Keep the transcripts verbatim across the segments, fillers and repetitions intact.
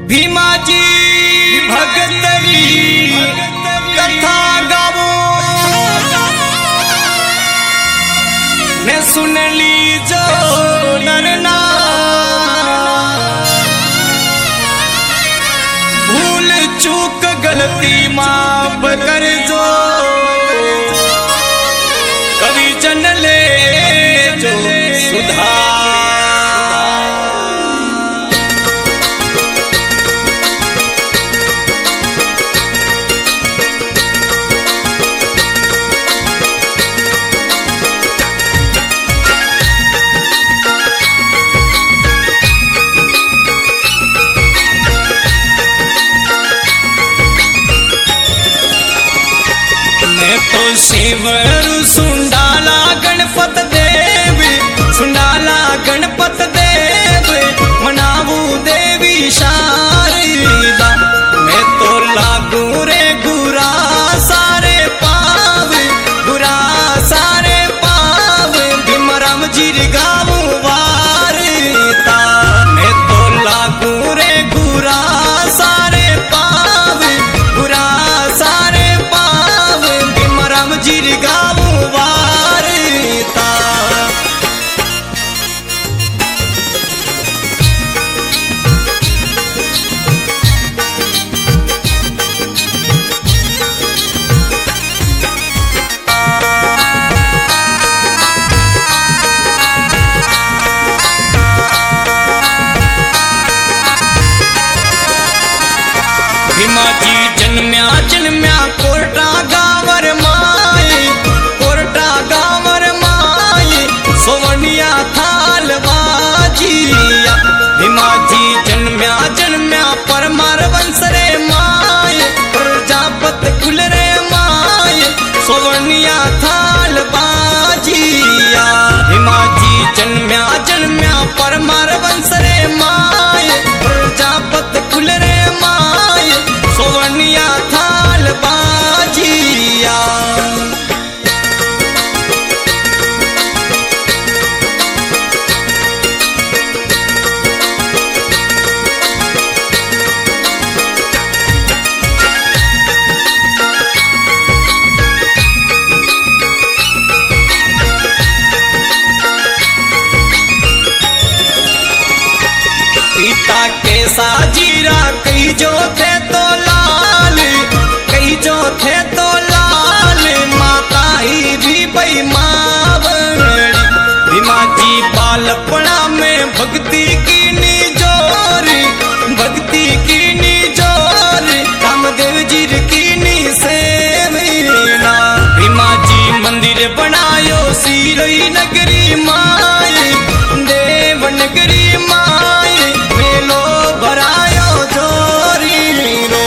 भीमाजी भगतरी कथा गावो ने सुन लीजो नरना भूल चूक गलती माफ कर जो कवि जन ले जो सुधार। शिवरु सुंडाला गणपत देव सुंडाला गणपत देव मनावू देवी शारदा मैं तो लागू रे गुरा सारे पाव गुरा सारे पाव भीमराम जी गावू वारता मैं तो लागू रे गुरा सारे पाव गुरा सारे पाव भीमराम जी गावू वारता। भीमाजी जन्म्या जन्म्या कोर्टा गावर माय कोर्टा गावर माय सोवनिया थाल बाजिया भीमाजी जन्म्या जन्म्या परमार वंश रे माय प्रजापत कुल रे माय सोवनिया थाल बाजिया भीमाजी जन्म्या जन्म्या परमार वंश रे माय प्रजापत कुल रे माय सोवनिया थाल बाजिया। पिता के साजीरा कई जो थे तो लाल कई जो थे तो लाल माता ही भी बेईमान भीमाजी बालपना में भक्ति की निजोर भक्ति की निजोर रामदेव जी की सेवना भीमाजी मंदिर बनायो सिरोई नगरी माय देव नगरी माय मेलो भरायो जोरी रो।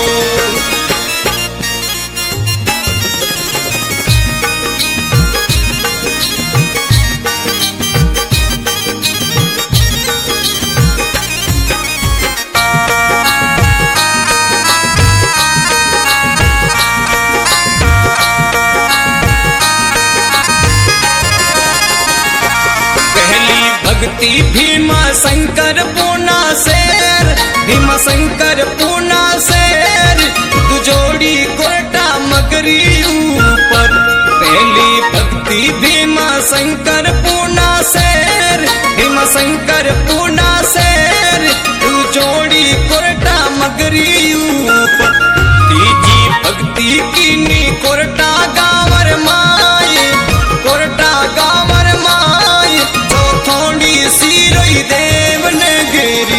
भक्ति भीमा शंकर पूना शेर भीमा शंकर पूना शेर तू जोड़ी कोटा मगरी ऊपर पहली भक्ति भीमा शंकर पूना शेर भीमा शंकर पूना शेर तू जोड़ी कोटा मगरी ऊपर तीजी भक्ति कीनी कोरटा गावर माय कोरटा गावर माय थोड़ी सिरोई देव नगरी।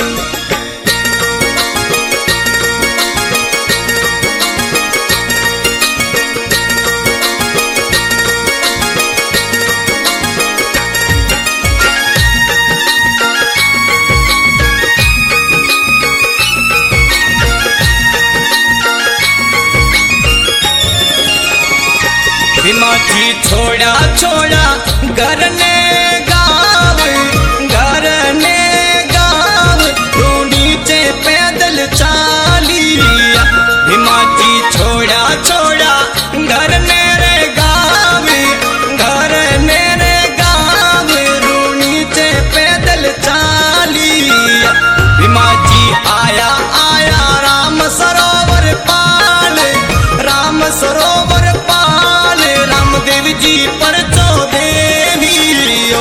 भीमाजी छोड़ा छोड़ा घर ने गाँव घर ने गाँव तू नीचे पैदल चालिया भीमाजी छोड़ा छोड़ा घर ने रे गाँव घर ने रे गाँव रू नीचे पैदल चालिया भीमाजी आया जी परचो देवियो।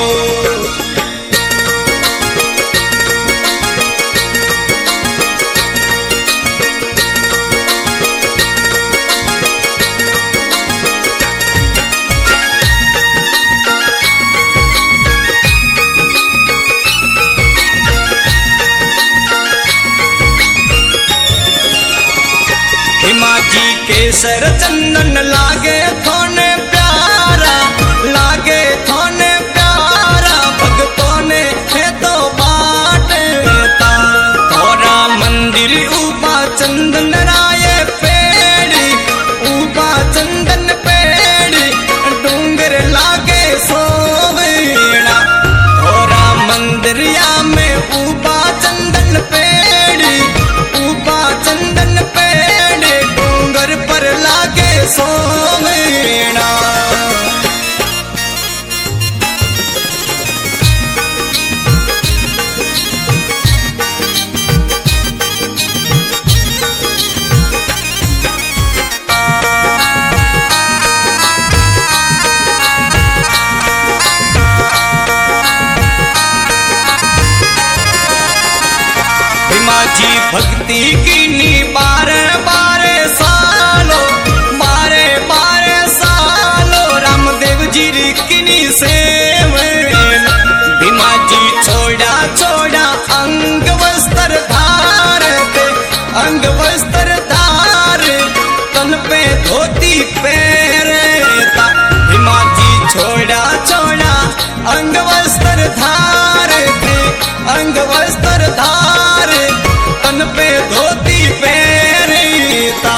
हिमाजी केसर चंदन लागे थोने प्यारा, लागे थोने प्यारा, भगतों ने है तो बाटता। थोड़ा मंदिर ऊपा चंदन राये पेड़ी, ऊपा चंदन पेड़ी, डूंगर लागे सोवेड़ा। थोड़ा मंदिरिया में ऊपा चंदन पेड़ी, ऊपा चंदन पेड़ी, डूंगर पर लागे सोवेड़ा। हिमाजी भक्ति की नी बारे बारे सालो, बारे बारे सालो, रामदेव जी किनी सेवला। हिमाजी छोड़ा छोड़ा अंग वस्त्र धारते, अंग वस्त्र धार, तन पे धोती पहनता। हिमाजी छोड़ा छोड़ा अंग वस्त्र धारते, अंग वस्त्र धार, तन पे धोती पहनता।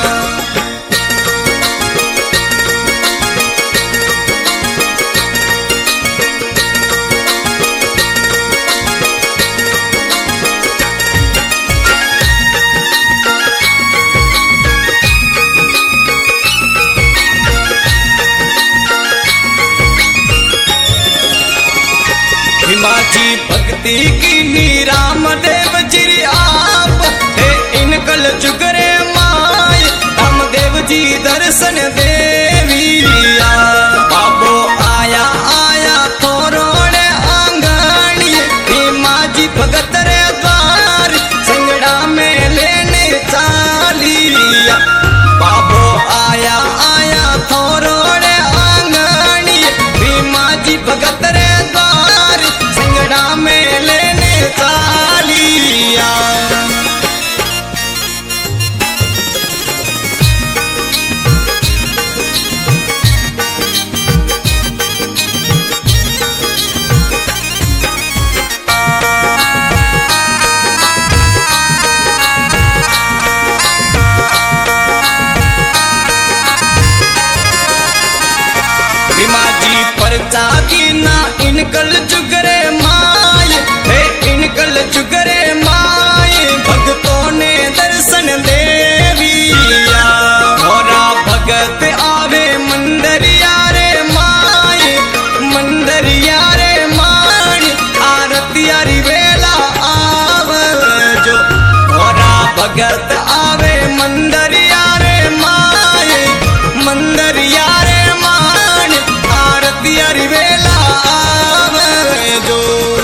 हिमाजी भक्ति की नी रामदेव जी आप है इनकल चुकरे माय, रामदेव जी दर्शन देविया। बाबो आया आया थोरोड़े आंगणी, हिमाजी भगत रे द्वार, संगड़ा में लेने चालिया। बाबो आया आया थोरोड़े आंगणी, हिमाजी भगत रे द्वार, संगड़ा में लेने चालिया। हिमाजी परचा की ना इनकल चुगरे माय, हे इनकल चुगरे माय, भक्तों ने दर्शन देविया। थोड़ा भगत आवे मंदरिया रे माय, मंदरिया रे माय, आरतिया री वेला आव जो। थोड़ा भगत आवे मंदरिया रे माय, मंदरिया रे माय, आरतिया री वेला आव जो।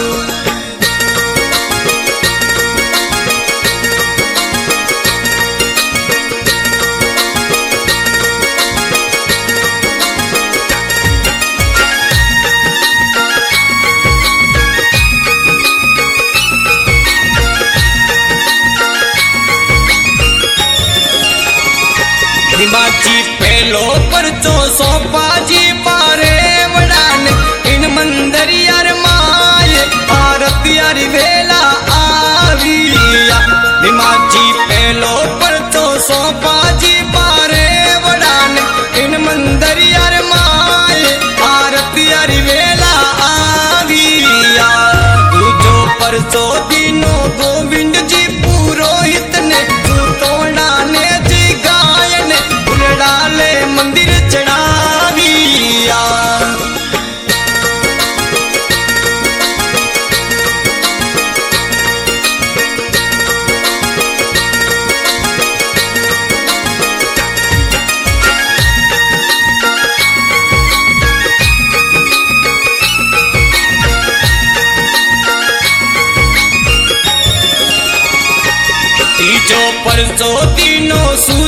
हिमाजी पहलो परचो सोपा जी पारे वड़ान, इन मंदरिया रे माय, आरतिया री वेला आविया। हिमाजी पहलो परचो सोपा जी पारे वड़ान, इन मंदरिया रे माय, आरतिया री वेला आविया। दूजो परचो दीनो गोविंद जी पुरोहित ने, तोड़ा ने जी गायन, डाले मंदिर चढ़ाविया।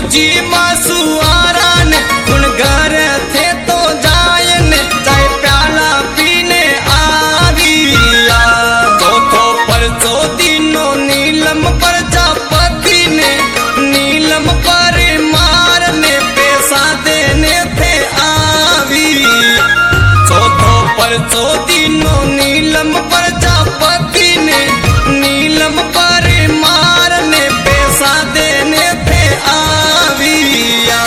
जी मासुआरा ने उन घर थे तो जाए ने चाहे प्याला पीने आविया चौथो पर चौ दिनों नीलम प्रजापति ने नीलम पर मारने पैसा देने थे आवी चौथो पर चौ दिनों नीलम प्रजापति ने नीलम पर मारने पैसा देने थे आविया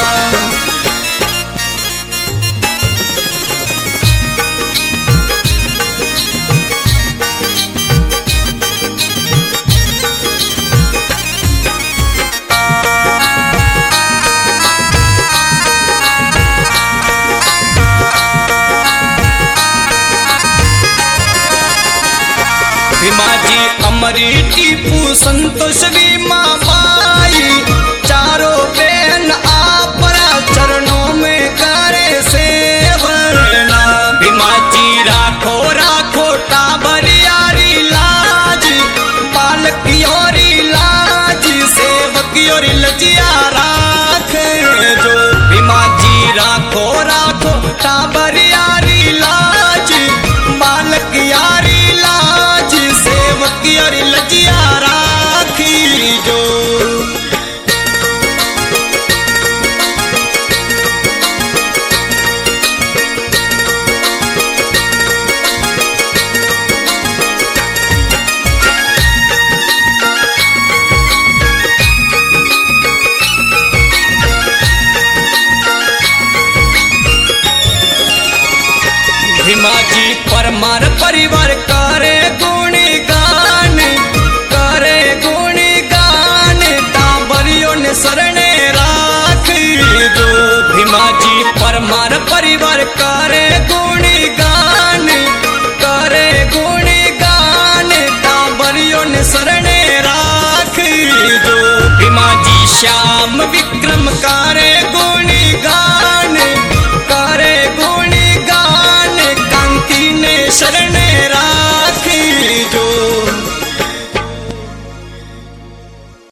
भीमाजी अमरी टीपू संतोष भीमा बाई चारों बहन आपरा चरणों में करे सेवना भीमाजी राखो राखो टाबरियारी लाज बालकियोरी लाज सेवकियोरी लजिया राखे जो भीमाजी राखो राखो टाबरियारी लाज बालकियारी लाज सेवकियोरी लजिया राखी जो भीमाजी परमार परिवार करे गुणगान करे गुणगान टाबरियों ने शरणे राख दो भीमाजी परमार परिवार करे गुण